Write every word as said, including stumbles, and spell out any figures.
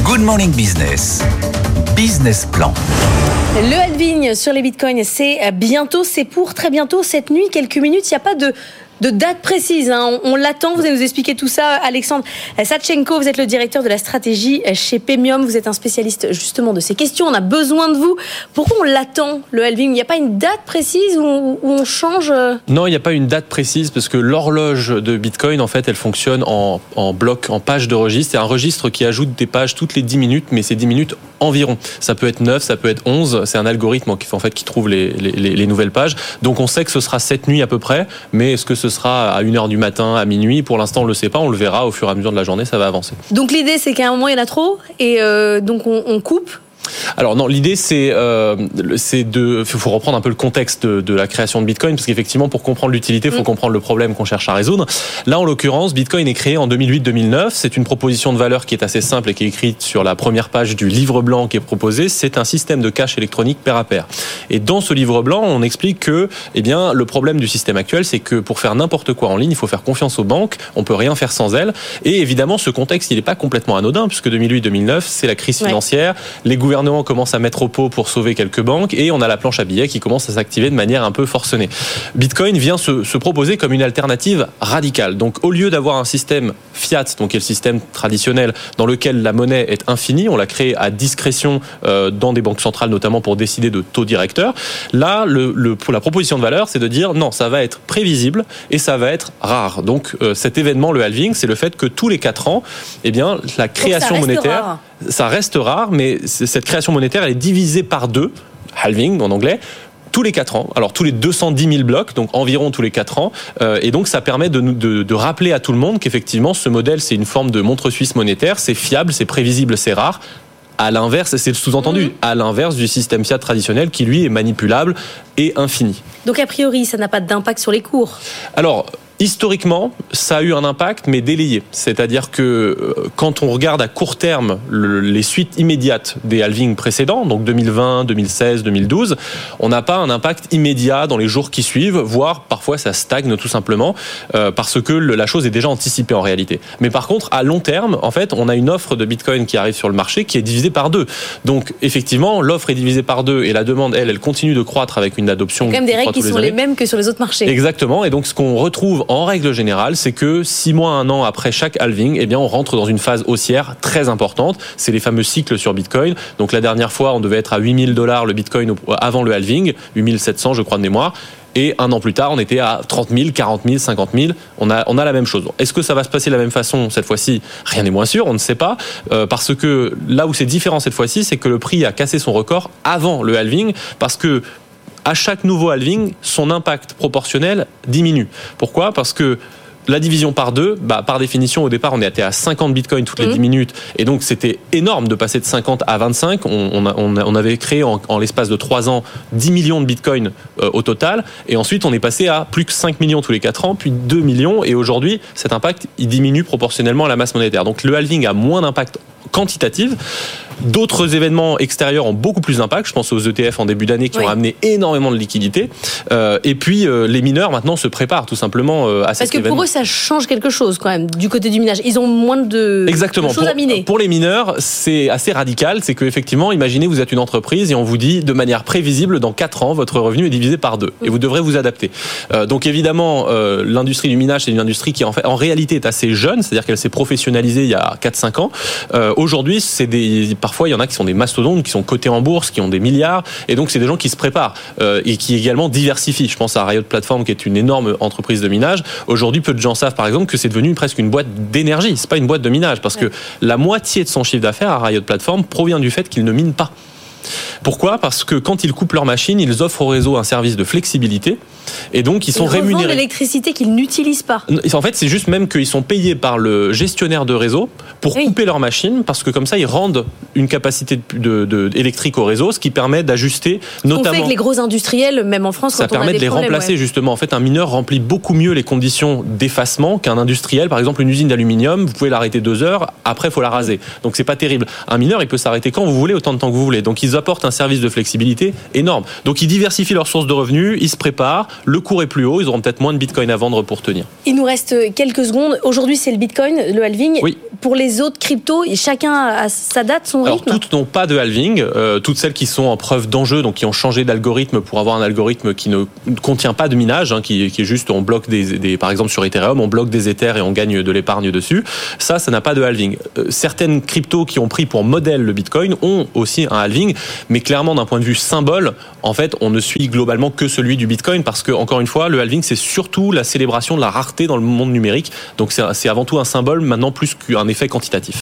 Good Morning Business. Business Plan. Le halving sur les bitcoins, c'est bientôt, c'est pour très bientôt, cette nuit, quelques minutes. Il n'y a pas de, de date précise, hein. on, on l'attend. Vous allez nous expliquer tout ça. Alexandre Satchenko, vous êtes le directeur de la stratégie chez Paymium. Vous êtes un spécialiste justement de ces questions. On a besoin de vous. Pourquoi on l'attend, le halving ? Il n'y a pas une date précise où, où on change ? Non, il n'y a pas une date précise parce que l'horloge de Bitcoin, en fait, elle fonctionne en, en bloc, en page de registre. C'est un registre qui ajoute des pages toutes les dix minutes, mais c'est dix minutes environ. Ça peut être neuf, ça peut être onze. C'est un algorithme qui, en fait, qui trouve les, les, les nouvelles pages. Donc, on sait que ce sera cette nuit à peu près, mais est-ce que ce sera à une heure du matin, à minuit ? Pour l'instant, on ne le sait pas. On le verra au fur et à mesure de la journée, ça va avancer. Donc, l'idée, c'est qu'à un moment, il y en a trop et euh, donc on, on coupe. Alors non, l'idée c'est euh, c'est de faut reprendre un peu le contexte de, de la création de Bitcoin parce qu'effectivement pour comprendre l'utilité, il faut mmh. comprendre le problème qu'on cherche à résoudre. Là en l'occurrence, Bitcoin est créé en deux mille huit deux mille neuf, c'est une proposition de valeur qui est assez simple et qui est écrite sur la première page du livre blanc qui est proposé, c'est un système de cash électronique pair à pair. Et dans ce livre blanc, on explique que eh bien le problème du système actuel, c'est que pour faire n'importe quoi en ligne, il faut faire confiance aux banques, on peut rien faire sans elles et évidemment ce contexte, il n'est pas complètement anodin puisque deux mille huit deux mille neuf, c'est la crise financière, ouais. les gouvernements commence à mettre au pot pour sauver quelques banques et on a la planche à billets qui commence à s'activer de manière un peu forcenée. Bitcoin vient se, se proposer comme une alternative radicale. Donc au lieu d'avoir un système fiat, donc qui est le système traditionnel dans lequel la monnaie est infinie, on l'a créé à discrétion euh, dans des banques centrales notamment pour décider de taux directeurs. Là, le, le, pour la proposition de valeur, c'est de dire non, ça va être prévisible et ça va être rare. Donc euh, cet événement, le halving, c'est le fait que tous les quatre ans, eh bien la création monétaire, rare. ça reste rare, mais cette création monétaire, elle est divisée par deux, halving en anglais, tous les quatre ans. Alors tous les deux cent dix mille blocs, donc environ tous les quatre ans. Euh, et donc ça permet de, de, de rappeler à tout le monde qu'effectivement ce modèle, c'est une forme de montre suisse monétaire, c'est fiable, c'est prévisible, c'est rare. À l'inverse, c'est le sous-entendu, mmh. à l'inverse du système fiat traditionnel qui lui est manipulable et infini. Donc a priori, ça n'a pas d'impact sur les cours ? Alors, historiquement, ça a eu un impact, mais délayé. C'est-à-dire que quand on regarde à court terme le, les suites immédiates des halvings précédents, donc deux mille vingt, deux mille seize, deux mille douze, on n'a pas un impact immédiat dans les jours qui suivent, voire parfois ça stagne tout simplement, euh, parce que le, la chose est déjà anticipée en réalité. Mais par contre, à long terme, en fait, on a une offre de Bitcoin qui arrive sur le marché qui est divisée par deux. Donc, effectivement, l'offre est divisée par deux et la demande, elle, elle continue de croître avec une adoption. Il y a quand même des règles qui sont années. les mêmes que sur les autres marchés. Exactement. Et donc, ce qu'on retrouve en règle générale, c'est que six mois, un an après chaque halving, eh bien, on rentre dans une phase haussière très importante. C'est les fameux cycles sur Bitcoin. Donc, la dernière fois, on devait être à huit mille dollars le Bitcoin avant le halving, huit mille sept cents, je crois, de mémoire. Et un an plus tard, on était à trente mille, quarante mille, cinquante mille. On a, on a la même chose. Est-ce que ça va se passer de la même façon cette fois-ci ? Rien n'est moins sûr, on ne sait pas. Euh, parce que là où c'est différent cette fois-ci, c'est que le prix a cassé son record avant le halving. Parce que à chaque nouveau halving, son impact proportionnel diminue. Pourquoi ? Parce que la division par deux, bah, par définition, au départ, on était à cinquante bitcoins toutes les mmh. dix minutes. Et donc, c'était énorme de passer de cinquante à vingt-cinq. On, on, a, on avait créé en, en l'espace de trois ans dix millions de bitcoins euh, au total. Et ensuite, on est passé à plus que cinq millions tous les quatre ans, puis deux millions. Et aujourd'hui, cet impact, il diminue proportionnellement à la masse monétaire. Donc, le halving a moins d'impact quantitatif. D'autres événements extérieurs ont beaucoup plus d'impact. Je pense aux E T F en début d'année qui oui. ont amené énormément de liquidités. Euh, et puis, euh, les mineurs maintenant se préparent tout simplement euh, à cet événement. Parce que événement. Pour eux, ça change quelque chose quand même du côté du minage. Ils ont moins de, Exactement. de choses pour, à miner. Pour les mineurs, c'est assez radical. C'est qu'effectivement, imaginez, vous êtes une entreprise et on vous dit de manière prévisible, dans quatre ans, votre revenu est divisé par deux. Mmh. Et vous devrez vous adapter. Euh, donc évidemment, euh, l'industrie du minage, c'est une industrie qui en, fait, en réalité est assez jeune. C'est-à-dire qu'elle s'est professionnalisée il y a quatre cinq ans. Euh, aujourd'hui, c'est des, parfois, il y en a qui sont des mastodontes, qui sont cotés en bourse, qui ont des milliards. Et donc, c'est des gens qui se préparent euh, et qui également diversifient. Je pense à Riot Platform, qui est une énorme entreprise de minage. Aujourd'hui, peu de gens savent, par exemple, que c'est devenu presque une boîte d'énergie. C'est pas une boîte de minage, parce ouais. que la moitié de son chiffre d'affaires à Riot Platform provient du fait qu'ils ne minent pas. Pourquoi ? Parce que quand ils coupent leur machine, ils offrent au réseau un service de flexibilité et donc ils sont ils rémunérés. L'électricité qu'ils n'utilisent pas. En fait, c'est juste même qu'ils sont payés par le gestionnaire de réseau pour oui. couper leur machine, parce que comme ça, ils rendent une capacité de, de, de électrique au réseau, ce qui permet d'ajuster notamment. On fait avec les gros industriels, même en France, ça quand on a des permet de les problèmes, remplacer ouais. justement. En fait, un mineur remplit beaucoup mieux les conditions d'effacement qu'un industriel. Par exemple, une usine d'aluminium, vous pouvez l'arrêter deux heures, après il faut la raser. Donc c'est pas terrible. Un mineur, il peut s'arrêter quand vous voulez, autant de temps que vous voulez. Donc ils nous apportent un service de flexibilité énorme. Donc ils diversifient leurs sources de revenus, ils se préparent, le cours est plus haut, ils auront peut-être moins de Bitcoin à vendre pour tenir. Il nous reste quelques secondes. Aujourd'hui, c'est le Bitcoin, le halving. Oui. Pour les autres cryptos, chacun a sa date, son Alors, rythme. toutes n'ont pas de halving. Euh, toutes celles qui sont en preuve d'enjeu, donc qui ont changé d'algorithme pour avoir un algorithme qui ne contient pas de minage, hein, qui, qui est juste, on bloque des, des, par exemple sur Ethereum, on bloque des Ethers et on gagne de l'épargne dessus. Ça, ça n'a pas de halving. Euh, certaines cryptos qui ont pris pour modèle le Bitcoin ont aussi un halving, mais clairement d'un point de vue symbole, en fait, on ne suit globalement que celui du Bitcoin parce que, encore une fois, le halving, c'est surtout la célébration de la rareté dans le monde numérique. Donc c'est, c'est avant tout un symbole maintenant plus qu'un effet quantitatif.